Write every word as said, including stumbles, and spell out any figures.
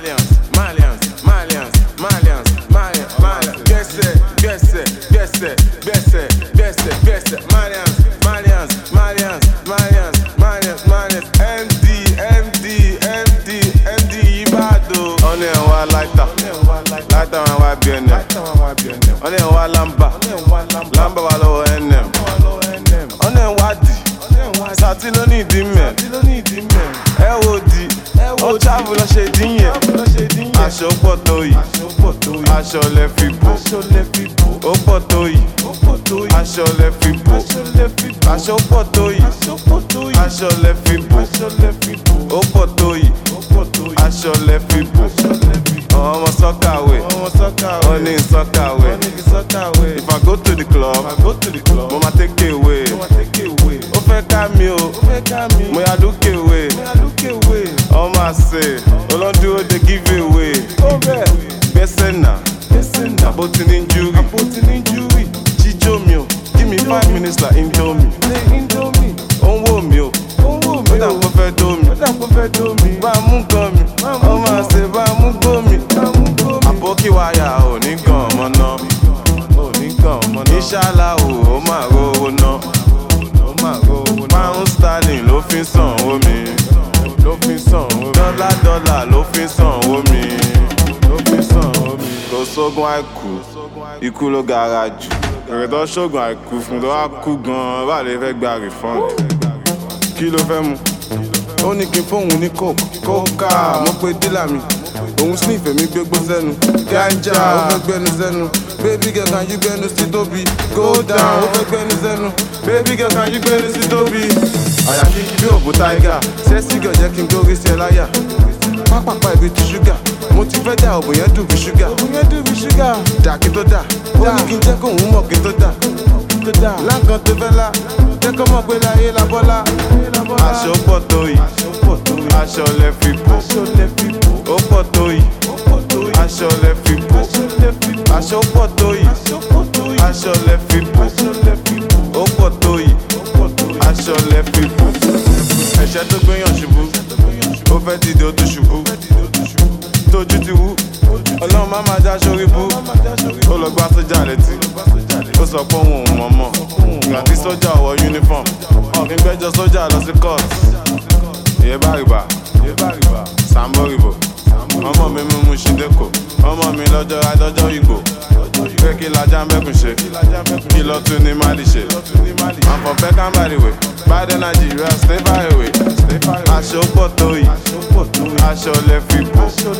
Malians, Malians, Malians, Malians, Malians, Malians. Gesse, gesse, gesse, gesse, gesse, gesse. Malians, Malians, Malians, Malians, Malians, Malians. M D, M D, M D, M D, Ibado. On est en lighter, lighter en wa B N M. On est en lamba, lamba walo N M. On est en wadi, sati lo ni di men. Ẹ wo di, ó travel lọ ṣe dín yẹn. Aṣọ pọ̀ tó yìí, aṣọ lẹ fi bò. Ó pọ̀ tó yìí, aṣọ lẹ fi bò. Aṣọ pọ̀ tó yìí, aṣọ lẹ fi bò. Ó pọ̀ tó yìí, aṣọ lẹ fi bò. Ọmọ sọ́kàwé, ó ní sọ́kàwé. If I go to the club, mo ma take away. Ó fẹ́ ká mi o, mo yà look away. Ọmọ àṣẹ, olóńdúró dey give away. Gbẹ́sẹ̀ náà, àbótí ní injury. Jíjó mi o, give me five minutes like Indomie. Ó ń wò mí o, ó dà kó fẹ́ dó mi. Bá a mú gan mi, ọmọ àṣẹ bá a mú gbó mi. Àbókí wáyà ò ní gan ọmọ náà. Ìṣàlá o, ó máa rówó ná. Pound sterling ló fi ń sanwó mi. Dọ́là dọ́là ló fi ń sanwó mi. Kò sógun àìkú, ikú ló gara jù. Èrè tó ṣógun àìkú fún tó wá kú gan-an, bá lè fẹ́ gba refund. Kí ló fẹ́ mu? Ó ní kí n fóun ní coke. Kókà, mo pe dílà mi. Òun sniff èmi gbégbó sẹ́nu. Ganja, ó fẹ́ gbẹnu sẹ́nu. Baby girl, can you gbẹnu sí tóbi? Go down, ó fẹ́ gbẹnu sẹ́nu. Baby girl, can you gbẹnu sí tóbi? Àyà kíkí bí òbú tiger. Sexy girl jẹ́ kí n gbórí sí ẹ láyà. Pápápá ibi ti ṣúgà. Mo ti fẹ́ dá òbò yẹn dùn bí ṣúgà. Dà kí tó dà. Ó ní kí n jẹ́ kóun mọ̀ kí tó dà. Láǹkan tó fẹ́ la. Jẹ́ kó mọ̀ pé láyé la bọ́lá. Aṣọ pọ̀ tó yìí. Aṣọ lẹ fi bò. Ó pọ̀ tó yìí. Aṣọ lẹ fi bò. Aṣọ pọ̀ tó yìí. Aṣọ lẹ fi bò. Ó pọ̀ tó yìí. Aṣọ lẹ fi bò. Ẹ̀ṣẹ̀ tó gbéyàn ṣubú. Ó fẹ́ dìde ó tó ṣubú. Tójú ti wú. Ọlọ́run má máa já sórí bú. Ó lọ gbá sójà létí. Ó sọ pé òun ò mọ̀ mọ̀. Ìgbà tí sójà wọ uniform. Ọ̀gbìn gbẹ́jọ sójà lọ sí court. Ìyẹ́ bá rìbà. Sambo rìbò. Ọmọ mi mú mu ṣídẹ́kọ̀. Ọmọ mi lọ́jọ́ adọ́jọ́ ìgbò. Pé kí lajá mẹ́kùn ṣe. Kí lọ tún ní Mali ṣe. I'm from Peckham by the way. Biden Nigeria stay far away. Aṣọ pọ̀ tó yìí. Aṣọ lẹ fi bò.